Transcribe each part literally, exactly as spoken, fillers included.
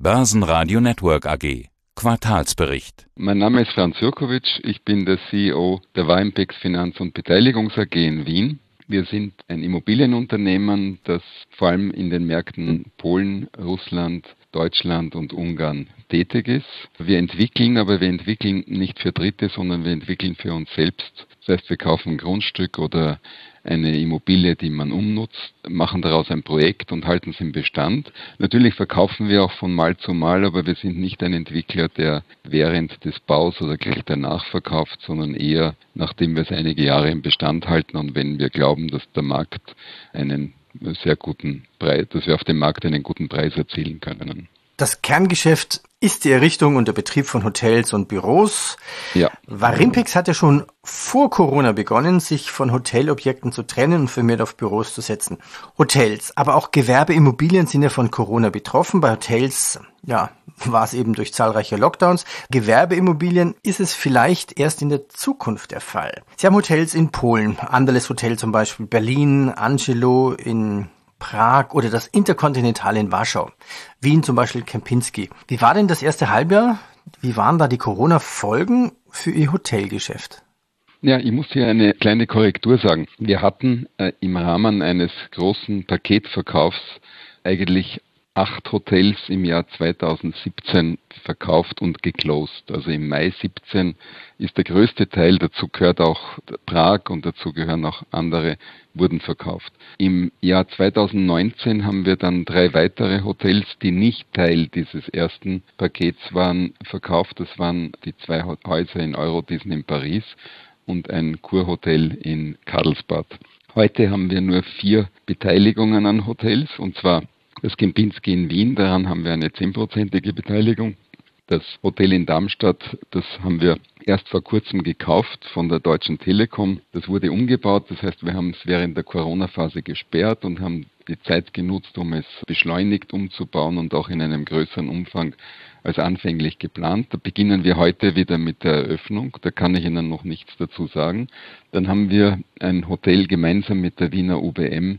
Börsenradio Network A G. Quartalsbericht. Mein Name ist Franz Jurkovic, ich bin der C E O der Warimpex Finanz- und Beteiligungs-A G in Wien. Wir sind ein Immobilienunternehmen, das vor allem in den Märkten Polen, Russland, Deutschland und Ungarn tätig ist. Wir entwickeln, aber wir entwickeln nicht für Dritte, sondern wir entwickeln für uns selbst. Das heißt, wir kaufen ein Grundstück oder eine Immobilie, die man umnutzt, machen daraus ein Projekt und halten es im Bestand. Natürlich verkaufen wir auch von Mal zu Mal, aber wir sind nicht ein Entwickler, der während des Baus oder gleich danach verkauft, sondern eher, nachdem wir es einige Jahre im Bestand halten und wenn wir glauben, dass der Markt einen sehr guten Preis, dass wir auf dem Markt einen guten Preis erzielen können. Das Kerngeschäft ist die Errichtung und der Betrieb von Hotels und Büros. Ja. Warimpex hat ja schon vor Corona begonnen, sich von Hotelobjekten zu trennen und vermehrt auf Büros zu setzen. Hotels, aber auch Gewerbeimmobilien sind ja von Corona betroffen. Bei Hotels, ja, war es eben durch zahlreiche Lockdowns. Gewerbeimmobilien ist es vielleicht erst in der Zukunft der Fall. Sie haben Hotels in Polen, Anderles Hotel zum Beispiel, Berlin, Angelo in Prag oder das Interkontinental in Warschau, Wien zum Beispiel Kempinski. Wie war denn das erste Halbjahr? Wie waren da die Corona-Folgen für Ihr Hotelgeschäft? Ja, ich muss hier eine kleine Korrektur sagen. Wir hatten äh, im Rahmen eines großen Paketverkaufs eigentlich acht Hotels im Jahr zweitausendsiebzehn verkauft und geclosed. Also im Mai siebzehn ist der größte Teil, dazu gehört auch Prag und dazu gehören auch andere, wurden verkauft. Im Jahr zweitausendneunzehn haben wir dann drei weitere Hotels, die nicht Teil dieses ersten Pakets waren, verkauft. Das waren die zwei Häuser in Eurodisen in Paris und ein Kurhotel in Karlsbad. Heute haben wir nur vier Beteiligungen an Hotels, und zwar das Kempinski in Wien, daran haben wir eine zehnprozentige Beteiligung. Das Hotel in Darmstadt, das haben wir erst vor kurzem gekauft von der Deutschen Telekom. Das wurde umgebaut, das heißt, wir haben es während der Corona-Phase gesperrt und haben die Zeit genutzt, um es beschleunigt umzubauen und auch in einem größeren Umfang als anfänglich geplant. Da beginnen wir heute wieder mit der Eröffnung, da kann ich Ihnen noch nichts dazu sagen. Dann haben wir ein Hotel gemeinsam mit der Wiener U B M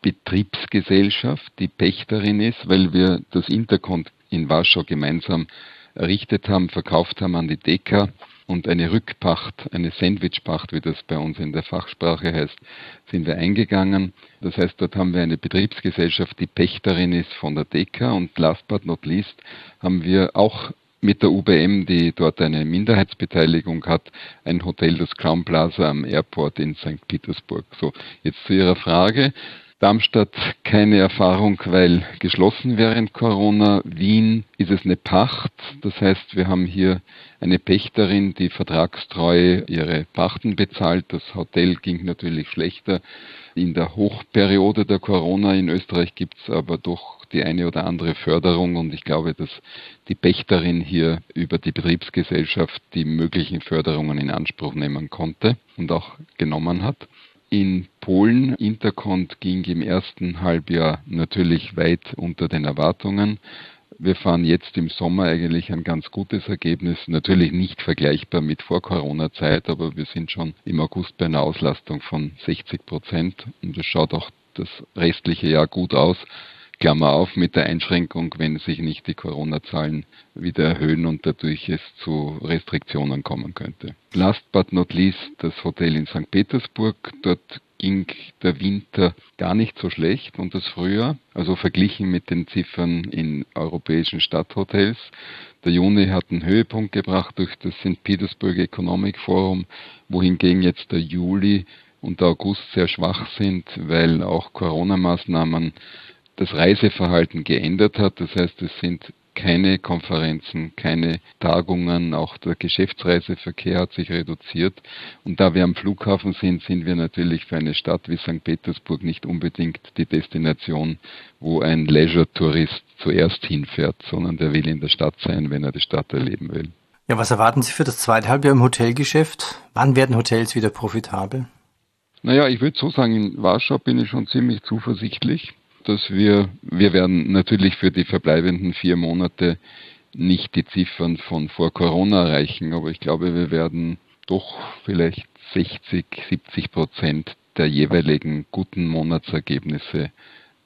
Betriebsgesellschaft, die Pächterin ist, weil wir das Intercont in Warschau gemeinsam errichtet haben, verkauft haben an die Deka und eine Rückpacht, eine Sandwichpacht, wie das bei uns in der Fachsprache heißt, sind wir eingegangen. Das heißt, dort haben wir eine Betriebsgesellschaft, die Pächterin ist von der Deka, und last but not least haben wir auch mit der U B M, die dort eine Minderheitsbeteiligung hat, ein Hotel, das Crown Plaza am Airport in Sankt Petersburg. So, jetzt zu Ihrer Frage. Darmstadt keine Erfahrung, weil geschlossen während Corona. Wien ist es eine Pacht. Das heißt, wir haben hier eine Pächterin, die vertragstreu ihre Pachten bezahlt. Das Hotel ging natürlich schlechter. In der Hochperiode der Corona in Österreich gibt es aber doch die eine oder andere Förderung, und ich glaube, dass die Pächterin hier über die Betriebsgesellschaft die möglichen Förderungen in Anspruch nehmen konnte und auch genommen hat. In Polen, Intercont ging im ersten Halbjahr natürlich weit unter den Erwartungen. Wir fahren jetzt im Sommer eigentlich ein ganz gutes Ergebnis, natürlich nicht vergleichbar mit Vor-Corona-Zeit, aber wir sind schon im August bei einer Auslastung von sechzig Prozent und es schaut auch das restliche Jahr gut aus. Klammer auf, mit der Einschränkung, wenn sich nicht die Corona-Zahlen wieder erhöhen und dadurch es zu Restriktionen kommen könnte. Last but not least das Hotel in Sankt Petersburg. Dort ging der Winter gar nicht so schlecht und das Frühjahr, also verglichen mit den Ziffern in europäischen Stadthotels. Der Juni hat einen Höhepunkt gebracht durch das Sankt Petersburg Economic Forum, wohingegen jetzt der Juli und der August sehr schwach sind, weil auch Corona-Maßnahmen das Reiseverhalten geändert hat. Das heißt, es sind keine Konferenzen, keine Tagungen, auch der Geschäftsreiseverkehr hat sich reduziert. Und da wir am Flughafen sind, sind wir natürlich für eine Stadt wie Sankt Petersburg nicht unbedingt die Destination, wo ein Leisure-Tourist zuerst hinfährt, sondern der will in der Stadt sein, wenn er die Stadt erleben will. Ja, was erwarten Sie für das zweite Halbjahr im Hotelgeschäft? Wann werden Hotels wieder profitabel? Naja, ich würde so sagen, in Warschau bin ich schon ziemlich zuversichtlich, dass wir, wir werden natürlich für die verbleibenden vier Monate nicht die Ziffern von vor Corona erreichen, aber ich glaube, wir werden doch vielleicht sechzig, siebzig Prozent der jeweiligen guten Monatsergebnisse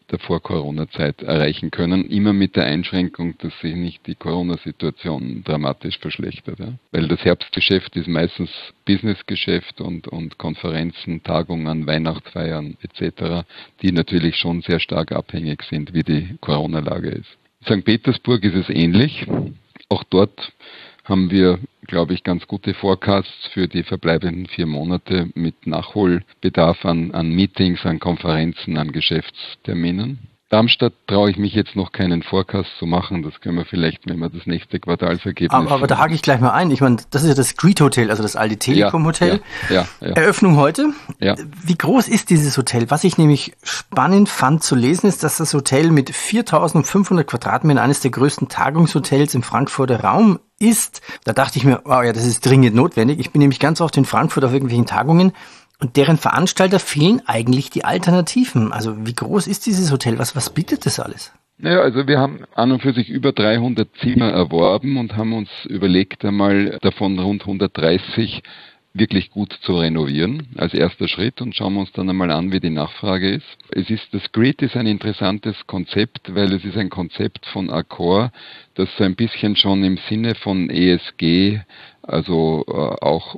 der Vor-Corona-Zeit erreichen können. Immer mit der Einschränkung, dass sich nicht die Corona-Situation dramatisch verschlechtert. Ja? Weil das Herbstgeschäft ist meistens Businessgeschäft und, und Konferenzen, Tagungen, Weihnachtsfeiern et cetera, die natürlich schon sehr stark abhängig sind, wie die Corona-Lage ist. In Sankt Petersburg ist es ähnlich. Auch dort haben wir, glaube ich, ganz gute Forecasts für die verbleibenden vier Monate mit Nachholbedarf an, an Meetings, an Konferenzen, an Geschäftsterminen. Darmstadt traue ich mich jetzt noch keinen Forecast zu machen. Das können wir vielleicht, wenn wir das nächste Quartalsergebnis... Aber, aber da hake ich gleich mal ein. Ich meine, das ist ja das Greet Hotel, also das alte Telekom Hotel. Ja, ja, ja, ja. Eröffnung heute. Ja. Wie groß ist dieses Hotel? Was ich nämlich spannend fand zu lesen, ist, dass das Hotel mit viertausendfünfhundert Quadratmetern eines der größten Tagungshotels im Frankfurter Raum ist. Da dachte ich mir, wow, ja, das ist dringend notwendig. Ich bin nämlich ganz oft in Frankfurt auf irgendwelchen Tagungen. Und deren Veranstalter fehlen eigentlich die Alternativen. Also wie groß ist dieses Hotel? Was, was bietet das alles? Naja, also wir haben an und für sich über dreihundert Zimmer erworben und haben uns überlegt, einmal davon rund hundertdreißig wirklich gut zu renovieren als erster Schritt und schauen wir uns dann einmal an, wie die Nachfrage ist. Es ist, das Greet ist ein interessantes Konzept, weil es ist ein Konzept von Accor, das so ein bisschen schon im Sinne von E S G, also äh, auch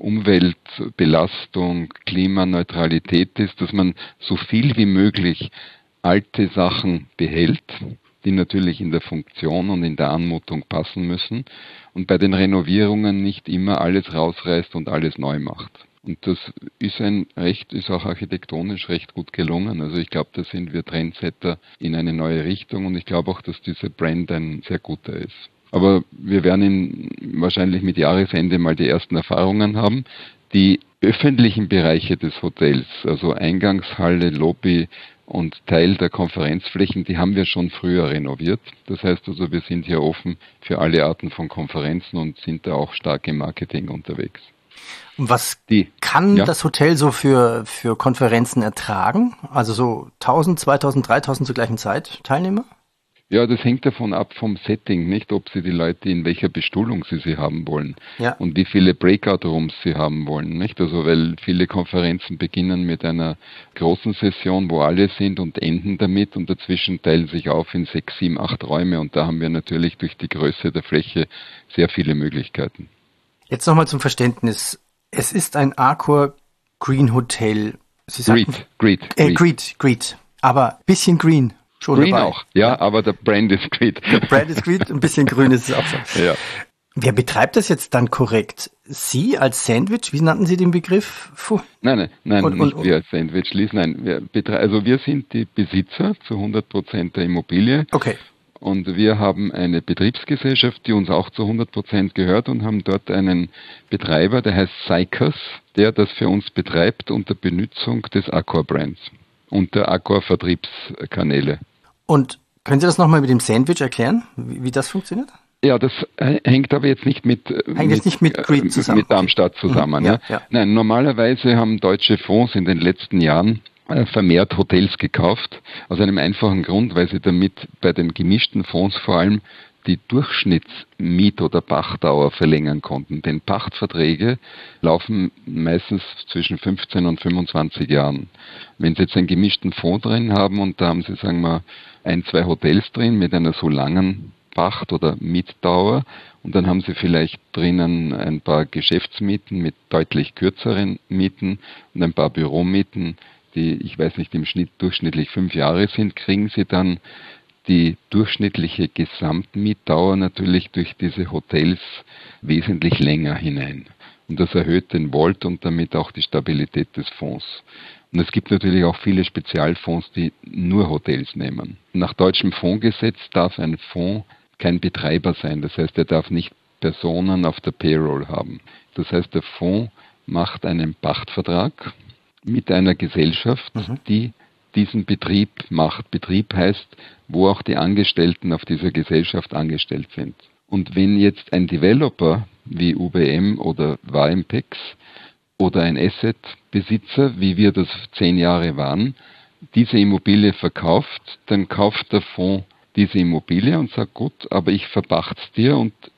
Umweltbelastung, Klimaneutralität ist, dass man so viel wie möglich alte Sachen behält, die natürlich in der Funktion und in der Anmutung passen müssen und bei den Renovierungen nicht immer alles rausreißt und alles neu macht. Und das ist ein recht, ist auch architektonisch recht gut gelungen. Also ich glaube, da sind wir Trendsetter in eine neue Richtung und ich glaube auch, dass dieser Brand ein sehr guter ist. Aber wir werden in, wahrscheinlich mit Jahresende mal die ersten Erfahrungen haben. Die öffentlichen Bereiche des Hotels, also Eingangshalle, Lobby und Teil der Konferenzflächen, die haben wir schon früher renoviert. Das heißt also, wir sind hier offen für alle Arten von Konferenzen und sind da auch stark im Marketing unterwegs. Und was die, kann ja? das Hotel so für, für Konferenzen ertragen? Also so tausend, zweitausend, dreitausend zur gleichen Zeit Teilnehmer? Ja, das hängt davon ab vom Setting, nicht, ob Sie die Leute in welcher Bestuhlung Sie sie haben wollen ja. und wie viele Breakout-Rooms Sie haben wollen, nicht? Also weil viele Konferenzen beginnen mit einer großen Session, wo alle sind und enden damit und dazwischen teilen sich auf in sechs, sieben, acht Räume und da haben wir natürlich durch die Größe der Fläche sehr viele Möglichkeiten. Jetzt nochmal zum Verständnis. Es ist ein Accor Green Hotel. Sie sagten, Greet, Greet, äh, Greet, Greet. Aber bisschen green. Schon Green dabei. auch, ja, ja, aber der Brand ist Greet. Der Brand ist Greet, ein bisschen grün ist es auch so. Ja. Wer betreibt das jetzt dann korrekt? Sie als Sandwich, wie nannten Sie den Begriff? Puh. Nein, nein, nein, und, nicht und, wir als Sandwich Lease, nein, wir betre- also wir sind die Besitzer zu hundert Prozent der Immobilie. Okay. Und wir haben eine Betriebsgesellschaft, die uns auch zu hundert Prozent gehört und haben dort einen Betreiber, der heißt Sycos, der das für uns betreibt unter Benutzung des Accor-Brands und der Accor-Vertriebskanäle. Und können Sie das nochmal mit dem Sandwich erklären, wie, wie das funktioniert? Ja, das hängt aber jetzt nicht mit, hängt mit, jetzt nicht mit Greet zusammen. Mit Darmstadt zusammen. Mhm, ja, ja. Ja. Nein, normalerweise haben deutsche Fonds in den letzten Jahren vermehrt Hotels gekauft, aus einem einfachen Grund, weil sie damit bei den gemischten Fonds vor allem die Durchschnittsmiet- oder Pachtdauer verlängern konnten. Denn Pachtverträge laufen meistens zwischen fünfzehn und fünfundzwanzig Jahren. Wenn Sie jetzt einen gemischten Fonds drin haben und da haben Sie, sagen wir, ein, zwei Hotels drin mit einer so langen Pacht- oder Mietdauer und dann haben Sie vielleicht drinnen ein paar Geschäftsmieten mit deutlich kürzeren Mieten und ein paar Büromieten, die, ich weiß nicht, im Schnitt durchschnittlich fünf Jahre sind, kriegen Sie dann die durchschnittliche Gesamtmietdauer natürlich durch diese Hotels wesentlich länger hinein. Und das erhöht den Volt und damit auch die Stabilität des Fonds. Und es gibt natürlich auch viele Spezialfonds, die nur Hotels nehmen. Nach deutschem Fondsgesetz darf ein Fonds kein Betreiber sein. Das heißt, er darf nicht Personen auf der Payroll haben. Das heißt, der Fonds macht einen Pachtvertrag mit einer Gesellschaft, mhm. die diesen Betrieb macht. Betrieb heißt, wo auch die Angestellten auf dieser Gesellschaft angestellt sind. Und wenn jetzt ein Developer wie U B M oder Warimpex oder ein Asset-Besitzer, wie wir das zehn Jahre waren, diese Immobilie verkauft, dann kauft der Fonds diese Immobilie und sagt, gut, aber ich verpacht's dir und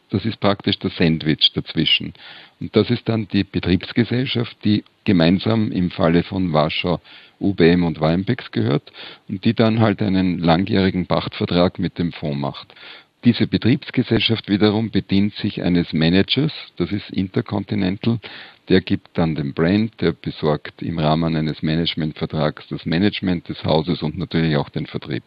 Das ist praktisch das Sandwich dazwischen. Und das ist dann die Betriebsgesellschaft, die gemeinsam im Falle von Warschau U B M und Weinbecks gehört und die dann halt einen langjährigen Pachtvertrag mit dem Fonds macht. Diese Betriebsgesellschaft wiederum bedient sich eines Managers, das ist Intercontinental, der gibt dann den Brand, der besorgt im Rahmen eines Managementvertrags das Management des Hauses und natürlich auch den Vertrieb.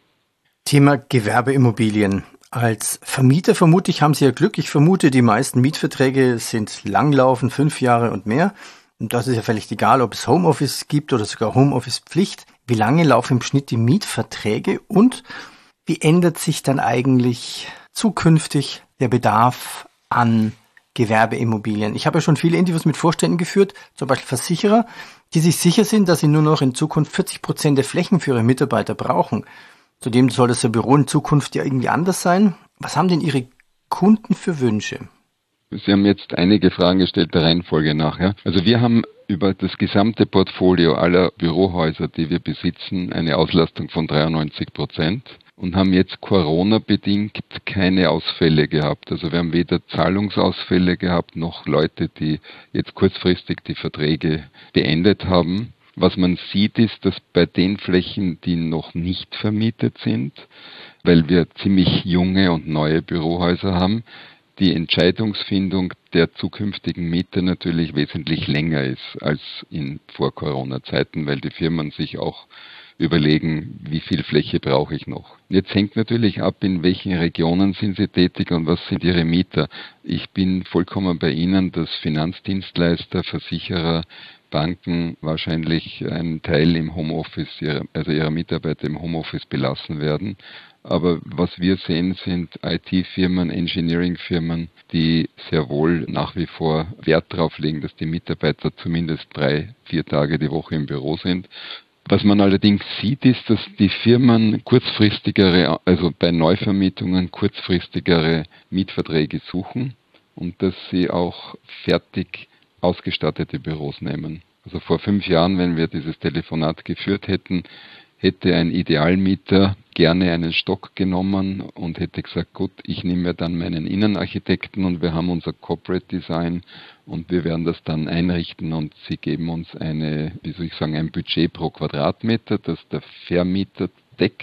Thema Gewerbeimmobilien. Als Vermieter vermute ich, haben Sie ja Glück. Ich vermute, die meisten Mietverträge sind langlaufend, fünf Jahre und mehr. Und das ist ja völlig egal, ob es Homeoffice gibt oder sogar Homeoffice-Pflicht. Wie lange laufen im Schnitt die Mietverträge und wie ändert sich dann eigentlich zukünftig der Bedarf an Gewerbeimmobilien? Ich habe ja schon viele Interviews mit Vorständen geführt, zum Beispiel Versicherer, die sich sicher sind, dass sie nur noch in Zukunft vierzig Prozent der Flächen für ihre Mitarbeiter brauchen. Zudem soll das Büro in Zukunft ja irgendwie anders sein. Was haben denn Ihre Kunden für Wünsche? Sie haben jetzt einige Fragen gestellt der Reihenfolge nach. Ja? Also wir haben über das gesamte Portfolio aller Bürohäuser, die wir besitzen, eine Auslastung von dreiundneunzig Prozent und haben jetzt Corona-bedingt keine Ausfälle gehabt. Also wir haben weder Zahlungsausfälle gehabt, noch Leute, die jetzt kurzfristig die Verträge beendet haben. Was man sieht, ist, dass bei den Flächen, die noch nicht vermietet sind, weil wir ziemlich junge und neue Bürohäuser haben, die Entscheidungsfindung der zukünftigen Mieter natürlich wesentlich länger ist als in Vor-Corona-Zeiten, weil die Firmen sich auch überlegen, wie viel Fläche brauche ich noch. Jetzt hängt natürlich ab, in welchen Regionen sind Sie tätig und was sind Ihre Mieter. Ich bin vollkommen bei Ihnen, dass Finanzdienstleister, Versicherer, Banken wahrscheinlich einen Teil im Homeoffice, ihrer, also ihrer Mitarbeiter im Homeoffice belassen werden. Aber was wir sehen, sind I T-Firmen, Engineering-Firmen, die sehr wohl nach wie vor Wert darauf legen, dass die Mitarbeiter zumindest drei, vier Tage die Woche im Büro sind. Was man allerdings sieht, ist, dass die Firmen kurzfristigere, also bei Neuvermietungen kurzfristigere Mietverträge suchen und dass sie auch fertig ausgestattete Büros nehmen. Also vor fünf Jahren, wenn wir dieses Telefonat geführt hätten, hätte ein Idealmieter gerne einen Stock genommen und hätte gesagt, gut, ich nehme mir dann meinen Innenarchitekten und wir haben unser Corporate Design und wir werden das dann einrichten und sie geben uns eine, wie soll ich sagen, ein Budget pro Quadratmeter, das der Vermieter deckt.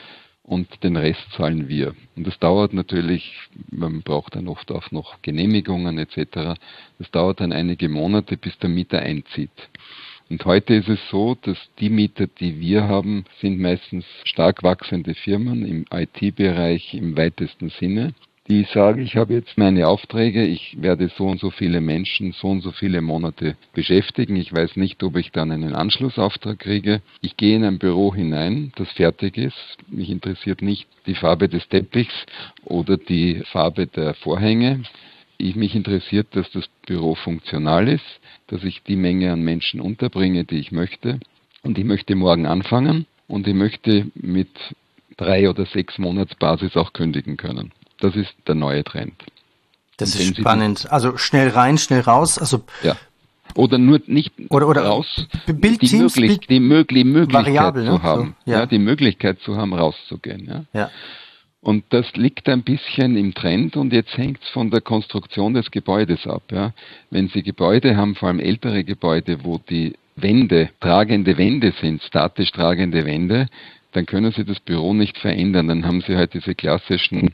Und den Rest zahlen wir. Und das dauert natürlich, man braucht dann oft auch noch Genehmigungen et cetera. Das dauert dann einige Monate, bis der Mieter einzieht. Und heute ist es so, dass die Mieter, die wir haben, sind meistens stark wachsende Firmen im I T-Bereich im weitesten Sinne. Die sagen, ich habe jetzt meine Aufträge, ich werde so und so viele Menschen, so und so viele Monate beschäftigen. Ich weiß nicht, ob ich dann einen Anschlussauftrag kriege. Ich gehe in ein Büro hinein, das fertig ist. Mich interessiert nicht die Farbe des Teppichs oder die Farbe der Vorhänge. Ich, mich interessiert, dass das Büro funktional ist, dass ich die Menge an Menschen unterbringe, die ich möchte. Und ich möchte morgen anfangen und ich möchte mit drei oder sechs Monatsbasis auch kündigen können. Das ist der neue Trend. Das ist spannend. Also schnell rein, schnell raus. Also ja. Oder nur nicht oder, oder raus, Bildteams, die, möglich, die, möglich, Möglichkeit variabel, zu ne? haben, so, ja. ja, die Möglichkeit zu haben, rauszugehen. Ja. Ja. Und das liegt ein bisschen im Trend und jetzt hängt es von der Konstruktion des Gebäudes ab. Ja. Wenn Sie Gebäude haben, vor allem ältere Gebäude, wo die Wände tragende Wände sind, statisch tragende Wände, dann können Sie das Büro nicht verändern. Dann haben Sie halt diese klassischen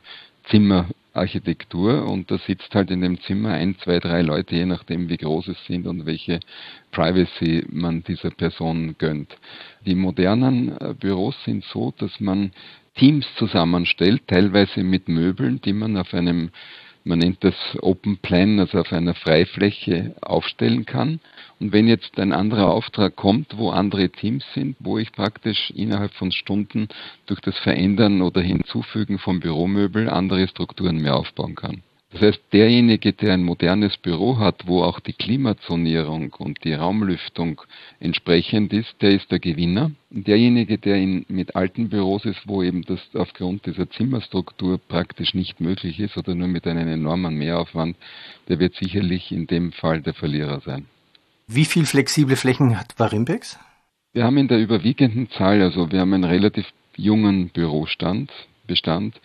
Zimmerarchitektur und da sitzt halt in dem Zimmer ein, zwei, drei Leute, je nachdem wie groß es sind und welche Privacy man dieser Person gönnt. Die modernen Büros sind so, dass man Teams zusammenstellt, teilweise mit Möbeln, die man auf einem, man nennt das Open Plan, also auf einer Freifläche aufstellen kann. Und wenn jetzt ein anderer Auftrag kommt, wo andere Teams sind, wo ich praktisch innerhalb von Stunden durch das Verändern oder Hinzufügen von Büromöbel andere Strukturen mehr aufbauen kann. Das heißt, derjenige, der ein modernes Büro hat, wo auch die Klimazonierung und die Raumlüftung entsprechend ist, der ist der Gewinner. Und derjenige, der in, mit alten Büros ist, wo eben das aufgrund dieser Zimmerstruktur praktisch nicht möglich ist oder nur mit einem enormen Mehraufwand, der wird sicherlich in dem Fall der Verlierer sein. Wie viel flexible Flächen hat Warimpex? Wir haben in der überwiegenden Zahl, also wir haben einen relativ jungen Bürostand, Bestand.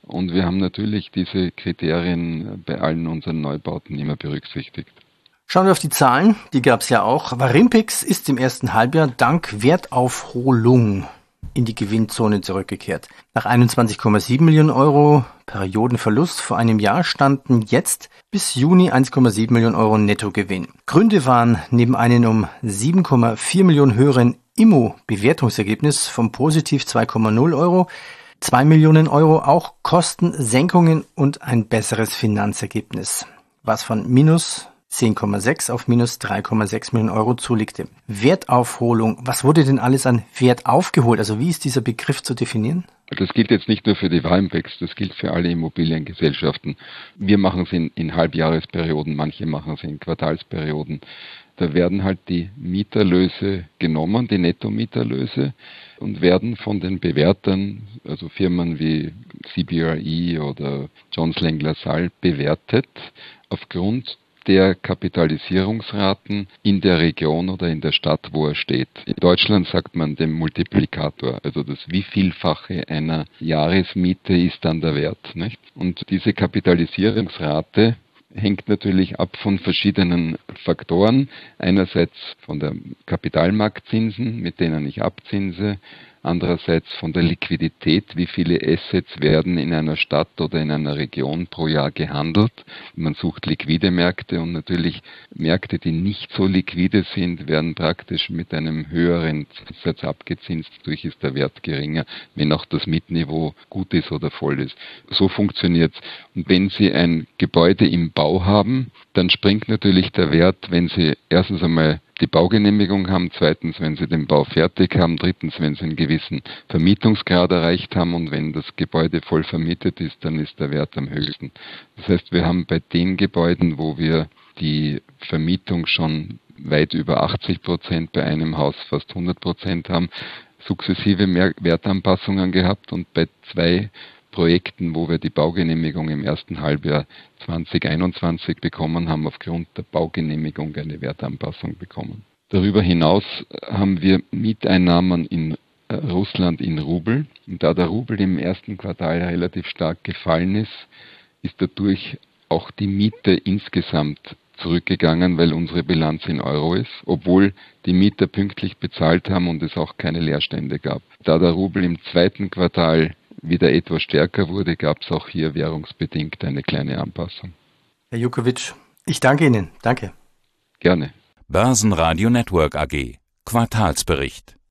Und wir haben natürlich diese Kriterien bei allen unseren Neubauten immer berücksichtigt. Schauen wir auf die Zahlen, die gab es ja auch. Varimpix ist im ersten Halbjahr dank Wertaufholung in die Gewinnzone zurückgekehrt. Nach einundzwanzig Komma sieben Millionen Euro Periodenverlust vor einem Jahr standen jetzt bis Juni eins Komma sieben Millionen Euro Nettogewinn. Gründe waren neben einem um sieben Komma vier Millionen höheren Immo-Bewertungsergebnis vom positiv zwei Komma null Euro, zwei Millionen Euro auch Kostensenkungen und ein besseres Finanzergebnis, was von minus zehn Komma sechs auf minus drei Komma sechs Millionen Euro zulegte. Wertaufholung, was wurde denn alles an Wert aufgeholt? Also wie ist dieser Begriff zu definieren? Das gilt jetzt nicht nur für die Varimpix, das gilt für alle Immobiliengesellschaften. Wir machen es in, in Halbjahresperioden, manche machen es in Quartalsperioden. Da werden halt die Mieterlöse genommen, die Nettomieterlöse, und werden von den Bewertern, also Firmen wie C B R E oder Jones Lang LaSalle, bewertet aufgrund der Kapitalisierungsraten in der Region oder in der Stadt, wo er steht. In Deutschland sagt man den Multiplikator, also das Wievielfache einer Jahresmiete ist dann der Wert, nicht? Und diese Kapitalisierungsrate hängt natürlich ab von verschiedenen Faktoren. Einerseits von der Kapitalmarktzinsen, mit denen ich abzinse, andererseits von der Liquidität, wie viele Assets werden in einer Stadt oder in einer Region pro Jahr gehandelt. Man sucht liquide Märkte und natürlich Märkte, die nicht so liquide sind, werden praktisch mit einem höheren Zinssatz abgezinst. Dadurch ist der Wert geringer, wenn auch das Mietniveau gut ist oder voll ist. So funktioniert es. Und wenn Sie ein Gebäude im Bau haben, dann springt natürlich der Wert, wenn Sie erstens einmal die Baugenehmigung haben, zweitens, wenn Sie den Bau fertig haben, drittens, wenn Sie einen gewissen Vermietungsgrad erreicht haben, und wenn das Gebäude voll vermietet ist, dann ist der Wert am höchsten. Das heißt, wir haben bei den Gebäuden, wo wir die Vermietung schon weit über achtzig Prozent, bei einem Haus fast hundert Prozent haben, sukzessive mehr Wertanpassungen gehabt, und bei zwei Projekten, wo wir die Baugenehmigung im ersten Halbjahr zwanzig einundzwanzig bekommen haben, aufgrund der Baugenehmigung eine Wertanpassung bekommen. Darüber hinaus haben wir Mieteinnahmen in Russland in Rubel. Und da der Rubel im ersten Quartal relativ stark gefallen ist, ist dadurch auch die Miete insgesamt zurückgegangen, weil unsere Bilanz in Euro ist, obwohl die Mieter pünktlich bezahlt haben und es auch keine Leerstände gab. Da der Rubel im zweiten Quartal wieder etwas stärker wurde, gab es auch hier währungsbedingt eine kleine Anpassung. Herr Jukovic, ich danke Ihnen. Danke. Gerne. Börsenradio Network A G. Quartalsbericht.